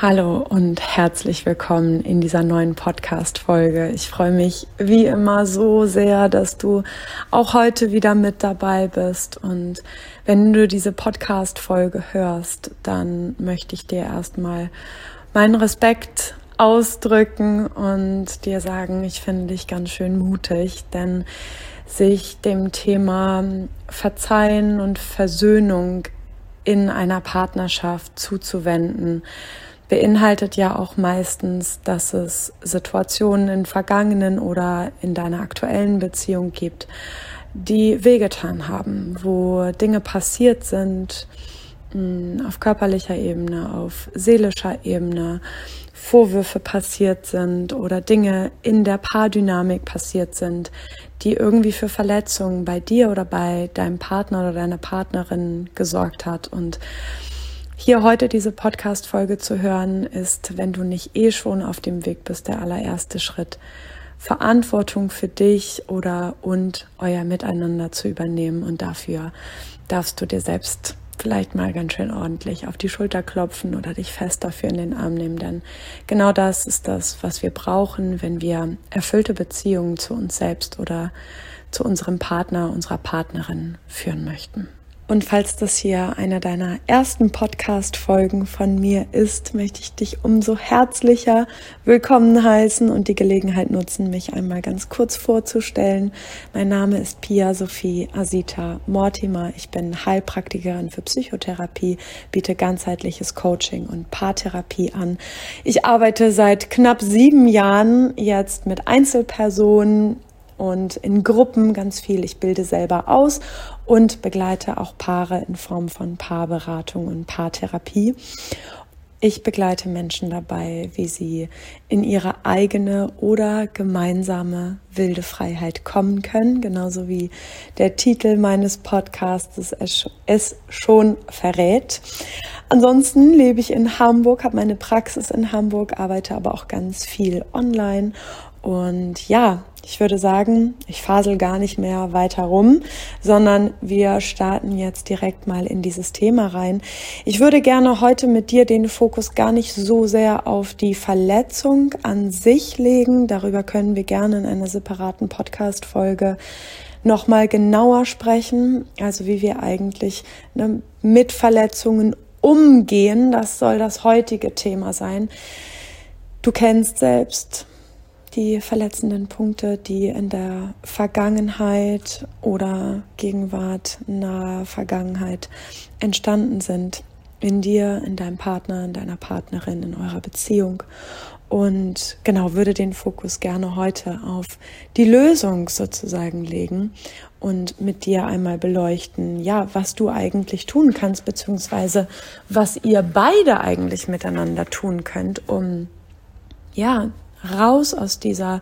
Hallo und herzlich willkommen in dieser neuen Podcast-Folge. Ich freue mich wie immer so sehr, dass du auch heute wieder mit dabei bist. Und wenn du diese Podcast-Folge hörst, dann möchte ich dir erstmal meinen Respekt ausdrücken und dir sagen, ich finde dich ganz schön mutig, denn sich dem Thema Verzeihen und Versöhnung in einer Partnerschaft zuzuwenden, beinhaltet ja auch meistens, dass es Situationen in vergangenen oder in deiner aktuellen Beziehung gibt, die wehgetan haben, wo Dinge passiert sind, auf körperlicher Ebene, auf seelischer Ebene, Vorwürfe passiert sind oder Dinge in der Paardynamik passiert sind, die irgendwie für Verletzungen bei dir oder bei deinem Partner oder deiner Partnerin gesorgt hat. Und hier heute diese Podcast-Folge zu hören, ist, wenn du nicht schon auf dem Weg bist, der allererste Schritt, Verantwortung für dich und euer Miteinander zu übernehmen. Und dafür darfst du dir selbst vielleicht mal ganz schön ordentlich auf die Schulter klopfen oder dich fest dafür in den Arm nehmen, denn genau das ist das, was wir brauchen, wenn wir erfüllte Beziehungen zu uns selbst oder zu unserem Partner, unserer Partnerin führen möchten. Und falls das hier einer deiner ersten Podcast-Folgen von mir ist, möchte ich dich umso herzlicher willkommen heißen und die Gelegenheit nutzen, mich einmal ganz kurz vorzustellen. Mein Name ist Pia Sophie Asita Mortimer. Ich bin Heilpraktikerin für Psychotherapie, biete ganzheitliches Coaching und Paartherapie an. Ich arbeite seit knapp 7 Jahren jetzt mit Einzelpersonen und in Gruppen ganz viel. Ich bilde selber aus und begleite auch Paare in Form von Paarberatung und Paartherapie. Ich begleite Menschen dabei, wie sie in ihre eigene oder gemeinsame wilde Freiheit kommen können, genauso wie der Titel meines Podcasts es schon verrät. Ansonsten lebe ich in Hamburg, habe meine Praxis in Hamburg, arbeite aber auch ganz viel online. Und ja, ich würde sagen, ich fasel gar nicht mehr weiter rum, sondern wir starten jetzt direkt mal in dieses Thema rein. Ich würde gerne heute mit dir den Fokus gar nicht so sehr auf die Verletzung an sich legen. Darüber können wir gerne in einer separaten Podcast-Folge nochmal genauer sprechen. Also wie wir eigentlich mit Verletzungen umgehen. Das soll das heutige Thema sein. Du kennst selbst die verletzenden Punkte, die in der Vergangenheit oder Gegenwart, naher Vergangenheit entstanden sind. In dir, in deinem Partner, in deiner Partnerin, in eurer Beziehung. Und genau, würde den Fokus gerne heute auf die Lösung sozusagen legen und mit dir einmal beleuchten, ja, was du eigentlich tun kannst, beziehungsweise was ihr beide eigentlich miteinander tun könnt, um, ja, raus aus dieser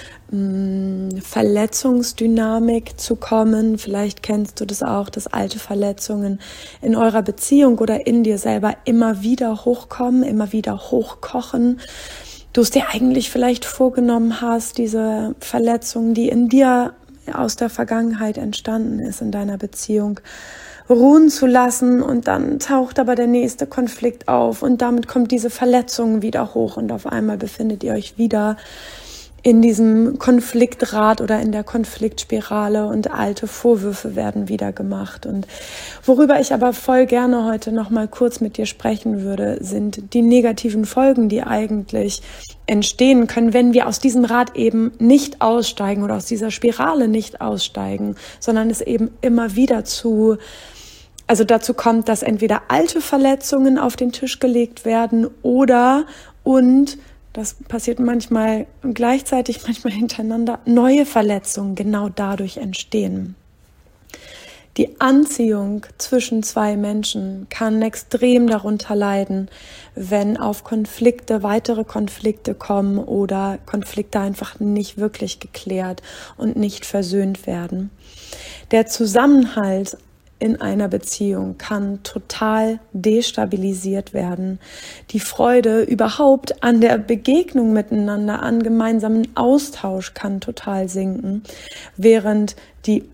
Verletzungsdynamik zu kommen. Vielleicht kennst du das auch, dass alte Verletzungen in eurer Beziehung oder in dir selber immer wieder hochkommen, immer wieder hochkochen. Du es dir eigentlich vielleicht vorgenommen hast, diese Verletzung, die in dir aus der Vergangenheit entstanden ist, in deiner Beziehung, ruhen zu lassen, und dann taucht aber der nächste Konflikt auf und damit kommt diese Verletzung wieder hoch und auf einmal befindet ihr euch wieder in diesem Konfliktrad oder in der Konfliktspirale und alte Vorwürfe werden wieder gemacht. Und worüber ich aber voll gerne heute noch mal kurz mit dir sprechen würde, sind die negativen Folgen, die eigentlich entstehen können, wenn wir aus diesem Rad eben nicht aussteigen oder aus dieser Spirale nicht aussteigen, sondern es eben immer wieder dazu kommt, dass entweder alte Verletzungen auf den Tisch gelegt werden und das passiert manchmal gleichzeitig, manchmal hintereinander, neue Verletzungen genau dadurch entstehen. Die Anziehung zwischen zwei Menschen kann extrem darunter leiden, wenn auf Konflikte, weitere Konflikte kommen oder Konflikte einfach nicht wirklich geklärt und nicht versöhnt werden. Der Zusammenhalt in einer Beziehung kann total destabilisiert werden. Die Freude überhaupt an der Begegnung miteinander, an gemeinsamen Austausch kann total sinken, während die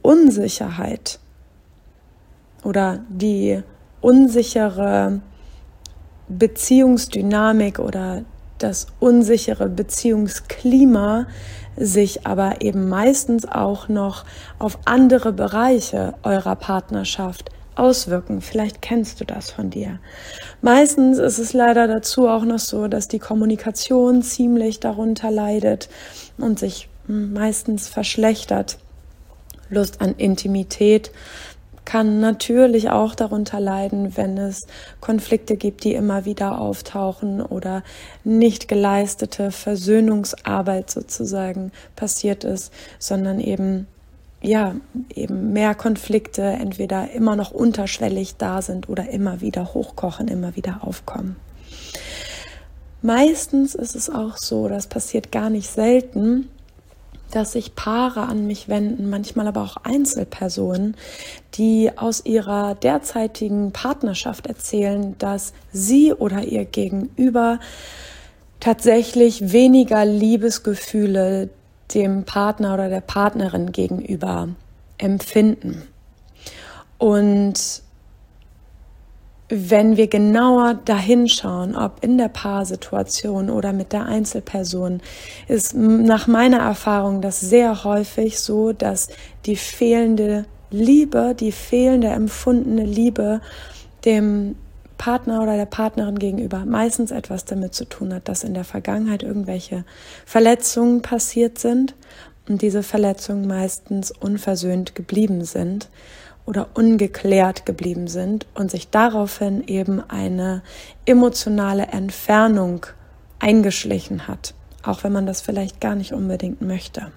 Unsicherheit oder die unsichere Beziehungsdynamik oder das unsichere Beziehungsklima sich aber eben meistens auch noch auf andere Bereiche eurer Partnerschaft auswirken. Vielleicht kennst du das von dir. Meistens ist es leider dazu auch noch so, dass die Kommunikation ziemlich darunter leidet und sich meistens verschlechtert. Lust an Intimität kann natürlich auch darunter leiden, wenn es Konflikte gibt, die immer wieder auftauchen oder nicht geleistete Versöhnungsarbeit sozusagen passiert ist, sondern eben mehr Konflikte entweder immer noch unterschwellig da sind oder immer wieder hochkochen, immer wieder aufkommen. Meistens ist es auch so, das passiert gar nicht selten, dass sich Paare an mich wenden, manchmal aber auch Einzelpersonen, die aus ihrer derzeitigen Partnerschaft erzählen, dass sie oder ihr Gegenüber tatsächlich weniger Liebesgefühle dem Partner oder der Partnerin gegenüber empfinden. Und wenn wir genauer dahinschauen, ob in der Paarsituation oder mit der Einzelperson, ist nach meiner Erfahrung das sehr häufig so, dass die fehlende Liebe, die fehlende empfundene Liebe dem Partner oder der Partnerin gegenüber meistens etwas damit zu tun hat, dass in der Vergangenheit irgendwelche Verletzungen passiert sind und diese Verletzungen meistens unversöhnt geblieben sind oder ungeklärt geblieben sind und sich daraufhin eben eine emotionale Entfernung eingeschlichen hat, auch wenn man das vielleicht gar nicht unbedingt möchte.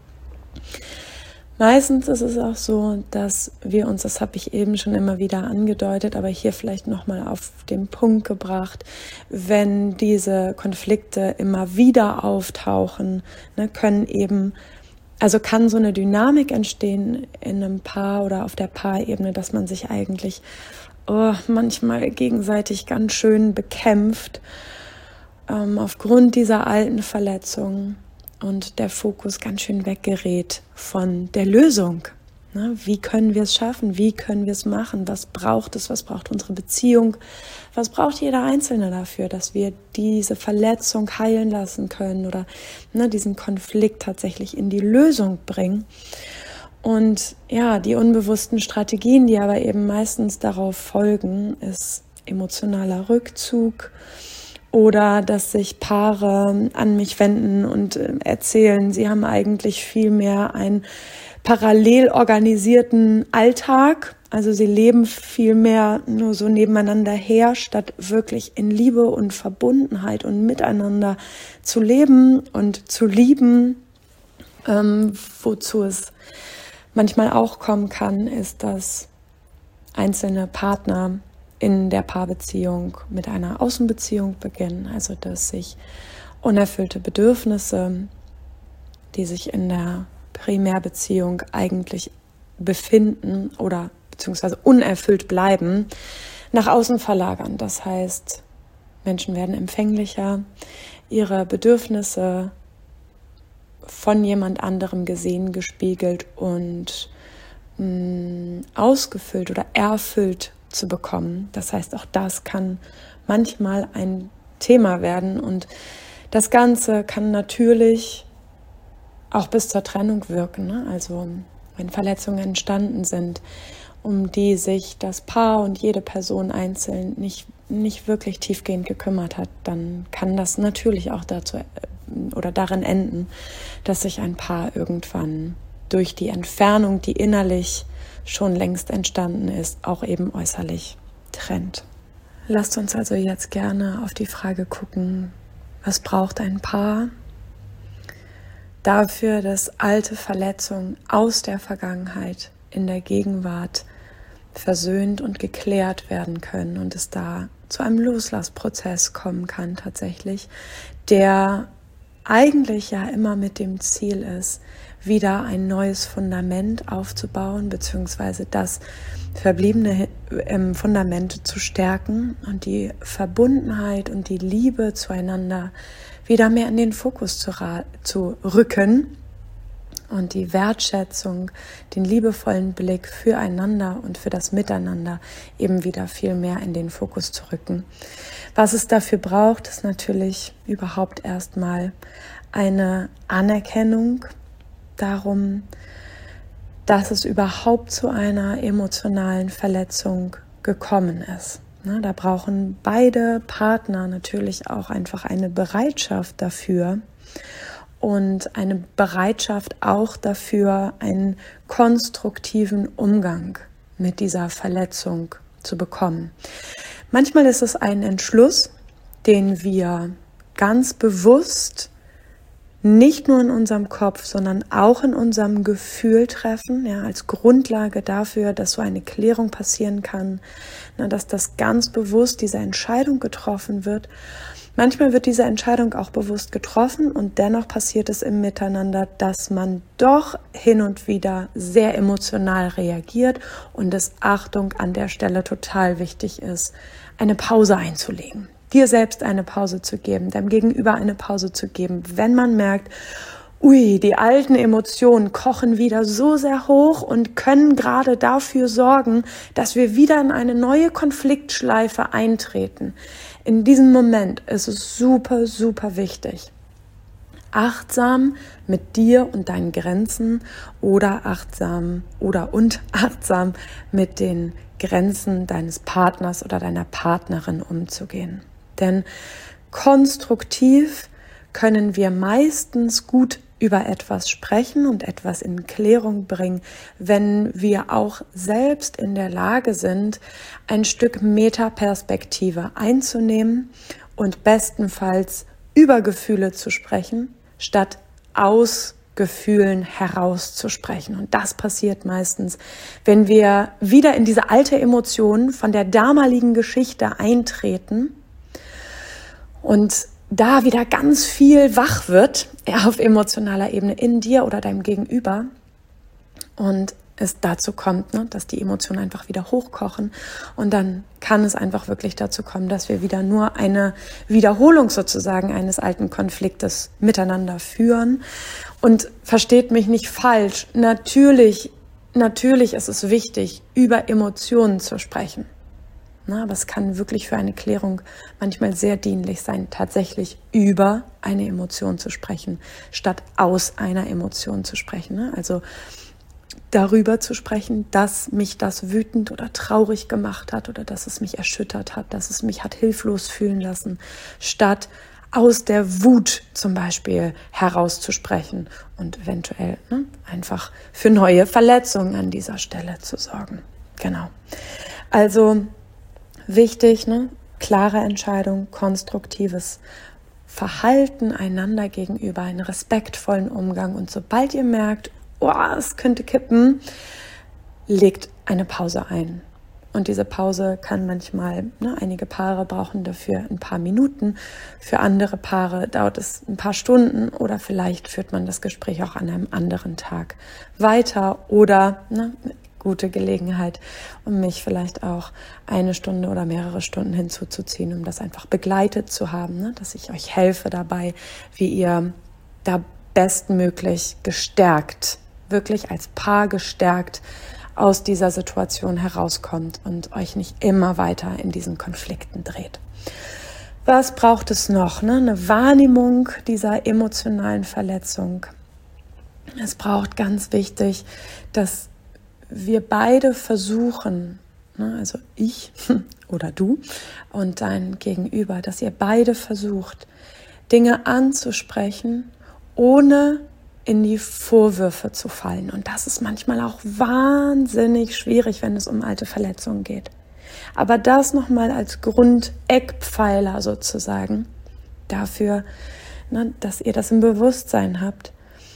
Meistens ist es auch so, dass wir uns, das habe ich eben schon immer wieder angedeutet, aber hier vielleicht nochmal auf den Punkt gebracht, wenn diese Konflikte immer wieder auftauchen, kann so eine Dynamik entstehen in einem Paar oder auf der Paarebene, dass man sich eigentlich manchmal gegenseitig ganz schön bekämpft aufgrund dieser alten Verletzungen und der Fokus ganz schön weggerät von der Lösung. Wie können wir es schaffen? Wie können wir es machen? Was braucht es? Was braucht unsere Beziehung? Was braucht jeder Einzelne dafür, dass wir diese Verletzung heilen lassen können oder diesen Konflikt tatsächlich in die Lösung bringen? Und ja, die unbewussten Strategien, die aber eben meistens darauf folgen, ist emotionaler Rückzug oder dass sich Paare an mich wenden und erzählen, sie haben eigentlich viel mehr einen parallel organisierten Alltag. Also sie leben viel mehr nur so nebeneinander her, statt wirklich in Liebe und Verbundenheit und miteinander zu leben und zu lieben. Wozu es manchmal auch kommen kann, ist, dass einzelne Partner in der Paarbeziehung mit einer Außenbeziehung beginnen. Also dass sich unerfüllte Bedürfnisse, die sich in der Primärbeziehung eigentlich befinden oder beziehungsweise unerfüllt bleiben, nach außen verlagern. Das heißt, Menschen werden empfänglicher, ihre Bedürfnisse von jemand anderem gesehen, gespiegelt und ausgefüllt oder erfüllt zu bekommen. Das heißt, auch das kann manchmal ein Thema werden und das Ganze kann natürlich auch bis zur Trennung wirken, Also wenn Verletzungen entstanden sind, um die sich das Paar und jede Person einzeln nicht wirklich tiefgehend gekümmert hat, dann kann das natürlich auch dazu oder darin enden, dass sich ein Paar irgendwann durch die Entfernung, die innerlich schon längst entstanden ist, auch eben äußerlich trennt. Lasst uns also jetzt gerne auf die Frage gucken, was braucht ein Paar dafür, dass alte Verletzungen aus der Vergangenheit in der Gegenwart versöhnt und geklärt werden können und es da zu einem Loslassprozess kommen kann tatsächlich, der eigentlich ja immer mit dem Ziel ist, wieder ein neues Fundament aufzubauen, beziehungsweise das verbliebene Fundament zu stärken und die Verbundenheit und die Liebe zueinander wieder mehr in den Fokus zu rücken. und die Wertschätzung, den liebevollen Blick füreinander und für das Miteinander eben wieder viel mehr in den Fokus zu rücken. Was es dafür braucht, ist natürlich überhaupt erstmal eine Anerkennung darum, dass es überhaupt zu einer emotionalen Verletzung gekommen ist. Da brauchen beide Partner natürlich auch einfach eine Bereitschaft dafür und eine Bereitschaft auch dafür, einen konstruktiven Umgang mit dieser Verletzung zu bekommen. Manchmal ist es ein Entschluss, den wir ganz bewusst nicht nur in unserem Kopf, sondern auch in unserem Gefühl treffen, ja, als Grundlage dafür, dass so eine Klärung passieren kann, dass das ganz bewusst, diese Entscheidung getroffen wird. Manchmal wird diese Entscheidung auch bewusst getroffen und dennoch passiert es im Miteinander, dass man doch hin und wieder sehr emotional reagiert und es, Achtung, an der Stelle total wichtig ist, eine Pause einzulegen. Dir selbst eine Pause zu geben, deinem Gegenüber eine Pause zu geben, wenn man merkt, ui, die alten Emotionen kochen wieder so sehr hoch und können gerade dafür sorgen, dass wir wieder in eine neue Konfliktschleife eintreten. In diesem Moment ist es super, super wichtig, achtsam mit dir und deinen Grenzen oder achtsam mit den Grenzen deines Partners oder deiner Partnerin umzugehen. Denn konstruktiv können wir meistens gut über etwas sprechen und etwas in Klärung bringen, wenn wir auch selbst in der Lage sind, ein Stück Metaperspektive einzunehmen und bestenfalls über Gefühle zu sprechen, statt aus Gefühlen herauszusprechen. Und das passiert meistens, wenn wir wieder in diese alte Emotion von der damaligen Geschichte eintreten und da wieder ganz viel wach wird auf emotionaler Ebene in dir oder deinem Gegenüber und es dazu kommt, dass die Emotionen einfach wieder hochkochen und dann kann es einfach wirklich dazu kommen, dass wir wieder nur eine Wiederholung sozusagen eines alten Konfliktes miteinander führen. Und versteht mich nicht falsch, natürlich ist es wichtig, über Emotionen zu sprechen. Aber es kann wirklich für eine Klärung manchmal sehr dienlich sein, tatsächlich über eine Emotion zu sprechen, statt aus einer Emotion zu sprechen. Also darüber zu sprechen, dass mich das wütend oder traurig gemacht hat oder dass es mich erschüttert hat, dass es mich hat hilflos fühlen lassen, statt aus der Wut zum Beispiel herauszusprechen und eventuell einfach für neue Verletzungen an dieser Stelle zu sorgen. Genau. Also wichtig, klare Entscheidung, konstruktives Verhalten einander gegenüber, einen respektvollen Umgang. Und sobald ihr merkt, es könnte kippen, legt eine Pause ein. Und diese Pause kann manchmal, einige Paare brauchen dafür ein paar Minuten, für andere Paare dauert es ein paar Stunden oder vielleicht führt man das Gespräch auch an einem anderen Tag weiter oder gute Gelegenheit, um mich vielleicht auch eine Stunde oder mehrere Stunden hinzuzuziehen, um das einfach begleitet zu haben, dass ich euch helfe dabei, wie ihr da bestmöglich gestärkt, wirklich als Paar gestärkt aus dieser Situation herauskommt und euch nicht immer weiter in diesen Konflikten dreht. Was braucht es noch? Eine Wahrnehmung dieser emotionalen Verletzung. Es braucht ganz wichtig, dass wir beide versuchen, also ich oder du und dein Gegenüber, dass ihr beide versucht, Dinge anzusprechen, ohne in die Vorwürfe zu fallen. Und das ist manchmal auch wahnsinnig schwierig, wenn es um alte Verletzungen geht. Aber das nochmal als Grundeckpfeiler sozusagen dafür, dass ihr das im Bewusstsein habt,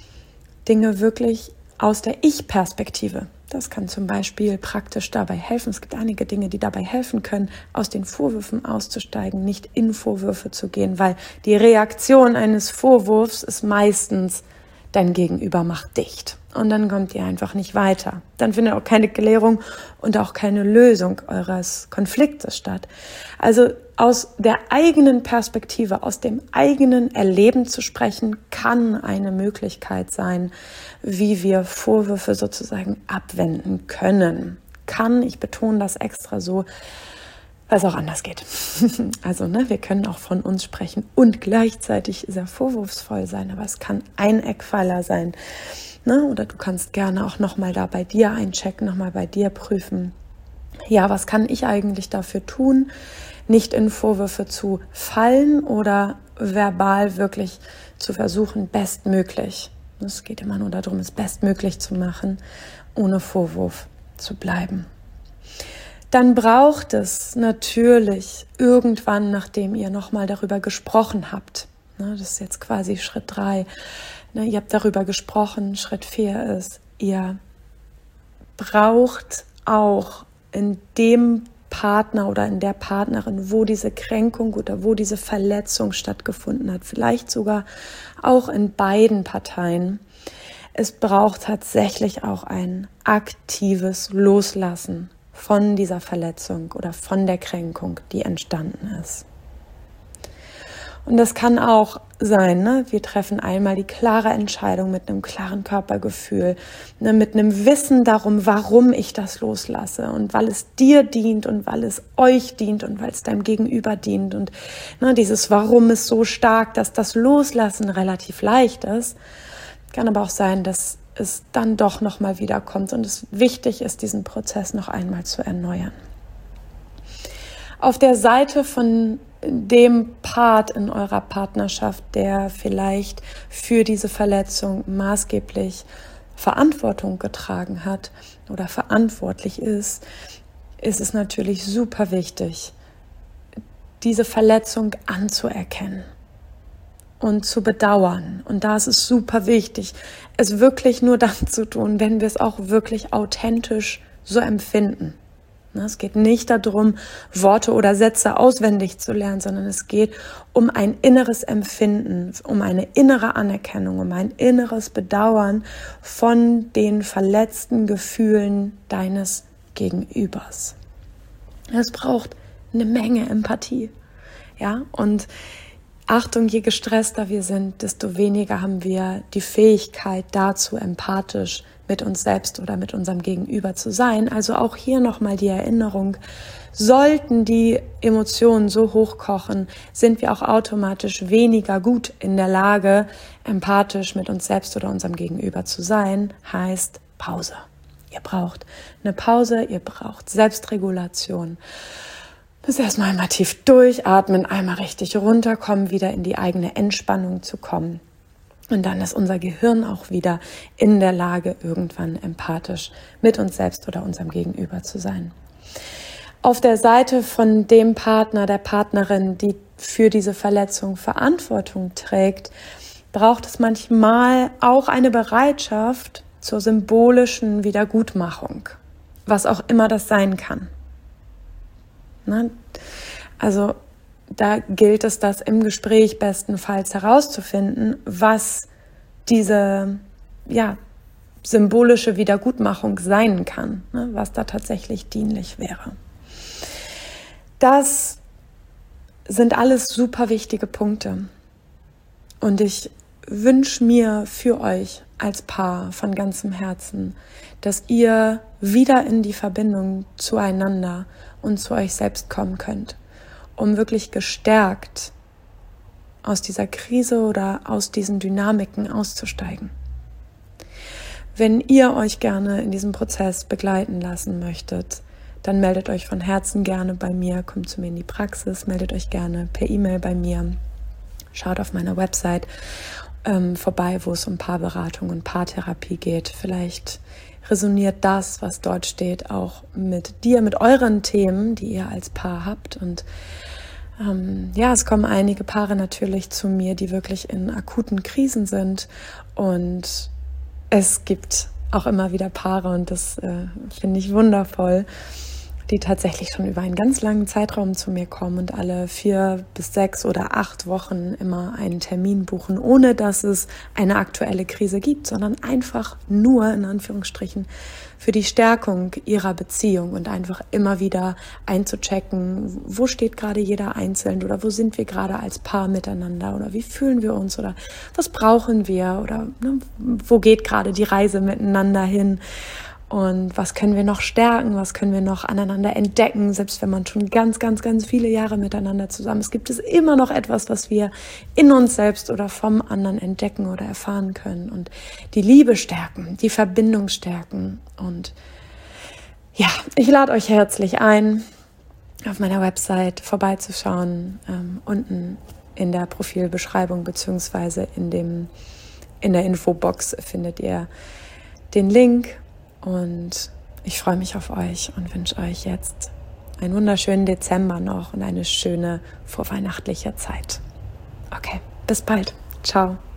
Dinge wirklich aus der Ich-Perspektive. Das kann zum Beispiel praktisch dabei helfen. Es gibt einige Dinge, die dabei helfen können, aus den Vorwürfen auszusteigen, nicht in Vorwürfe zu gehen, weil die Reaktion eines Vorwurfs ist meistens, dein Gegenüber macht dicht. Und dann kommt ihr einfach nicht weiter. Dann findet auch keine Klärung und auch keine Lösung eures Konfliktes statt. Also aus der eigenen Perspektive, aus dem eigenen Erleben zu sprechen, kann eine Möglichkeit sein, wie wir Vorwürfe sozusagen abwenden können. Kann, ich betone das extra so, weil es auch anders geht. Also wir können auch von uns sprechen und gleichzeitig sehr vorwurfsvoll sein, aber es kann ein Eckpfeiler sein. Oder du kannst gerne auch nochmal da bei dir einchecken, nochmal bei dir prüfen. Ja, was kann ich eigentlich dafür tun, nicht in Vorwürfe zu fallen oder verbal wirklich zu versuchen, bestmöglich. Es geht immer nur darum, es bestmöglich zu machen, ohne Vorwurf zu bleiben. Dann braucht es natürlich irgendwann, nachdem ihr nochmal darüber gesprochen habt, das ist jetzt quasi Schritt 3, ihr habt darüber gesprochen, Schritt 4 ist, ihr braucht auch in dem Partner oder in der Partnerin, wo diese Kränkung oder wo diese Verletzung stattgefunden hat, vielleicht sogar auch in beiden Parteien. Es braucht tatsächlich auch ein aktives Loslassen von dieser Verletzung oder von der Kränkung, die entstanden ist. Und das kann auch sein, wir treffen einmal die klare Entscheidung mit einem klaren Körpergefühl, mit einem Wissen darum, warum ich das loslasse und weil es dir dient und weil es euch dient und weil es deinem Gegenüber dient. Und dieses Warum ist so stark, dass das Loslassen relativ leicht ist. Kann aber auch sein, dass es dann doch nochmal wiederkommt und es wichtig ist, diesen Prozess noch einmal zu erneuern. Auf der Seite von dem Part in eurer Partnerschaft, der vielleicht für diese Verletzung maßgeblich Verantwortung getragen hat oder verantwortlich ist, ist es natürlich super wichtig, diese Verletzung anzuerkennen und zu bedauern. Und da ist es super wichtig, es wirklich nur dann zu tun, wenn wir es auch wirklich authentisch so empfinden. Es geht nicht darum, Worte oder Sätze auswendig zu lernen, sondern es geht um ein inneres Empfinden, um eine innere Anerkennung, um ein inneres Bedauern von den verletzten Gefühlen deines Gegenübers. Es braucht eine Menge Empathie. Ja? Und Achtung, je gestresster wir sind, desto weniger haben wir die Fähigkeit dazu, empathisch mit uns selbst oder mit unserem Gegenüber zu sein. Also auch hier nochmal die Erinnerung, sollten die Emotionen so hochkochen, sind wir auch automatisch weniger gut in der Lage, empathisch mit uns selbst oder unserem Gegenüber zu sein. Heißt Pause. Ihr braucht eine Pause, ihr braucht Selbstregulation. Das erstmal einmal tief durchatmen, einmal richtig runterkommen, wieder in die eigene Entspannung zu kommen. Und dann ist unser Gehirn auch wieder in der Lage, irgendwann empathisch mit uns selbst oder unserem Gegenüber zu sein. Auf der Seite von dem Partner, der Partnerin, die für diese Verletzung Verantwortung trägt, braucht es manchmal auch eine Bereitschaft zur symbolischen Wiedergutmachung, was auch immer das sein kann. Also da gilt es, das im Gespräch bestenfalls herauszufinden, was diese symbolische Wiedergutmachung sein kann, was da tatsächlich dienlich wäre. Das sind alles super wichtige Punkte. Und ich wünsche mir für euch als Paar von ganzem Herzen, dass ihr wieder in die Verbindung zueinander und zu euch selbst kommen könnt, um wirklich gestärkt aus dieser Krise oder aus diesen Dynamiken auszusteigen. Wenn ihr euch gerne in diesem Prozess begleiten lassen möchtet, dann meldet euch von Herzen gerne bei mir, kommt zu mir in die Praxis, meldet euch gerne per E-Mail bei mir, schaut auf meiner Website vorbei, wo es um Paarberatung und Paartherapie geht. Vielleicht resoniert das, was dort steht, auch mit dir, mit euren Themen, die ihr als Paar habt. Und es kommen einige Paare natürlich zu mir, die wirklich in akuten Krisen sind. Und es gibt auch immer wieder Paare, und das finde ich wundervoll, die tatsächlich schon über einen ganz langen Zeitraum zu mir kommen und alle 4 bis 6 oder 8 Wochen immer einen Termin buchen, ohne dass es eine aktuelle Krise gibt, sondern einfach nur, in Anführungsstrichen, für die Stärkung ihrer Beziehung und einfach immer wieder einzuchecken, wo steht gerade jeder einzeln oder wo sind wir gerade als Paar miteinander oder wie fühlen wir uns oder was brauchen wir oder wo geht gerade die Reise miteinander hin und was können wir noch stärken, was können wir noch aneinander entdecken, selbst wenn man schon ganz, ganz, ganz viele Jahre miteinander zusammen ist, gibt es immer noch etwas, was wir in uns selbst oder vom anderen entdecken oder erfahren können und die Liebe stärken, die Verbindung stärken. Und ja, ich lade euch herzlich ein, auf meiner Website vorbeizuschauen, unten in der Profilbeschreibung beziehungsweise in der Infobox findet ihr den Link. Und ich freue mich auf euch und wünsche euch jetzt einen wunderschönen Dezember noch und eine schöne vorweihnachtliche Zeit. Okay, bis bald. Ciao.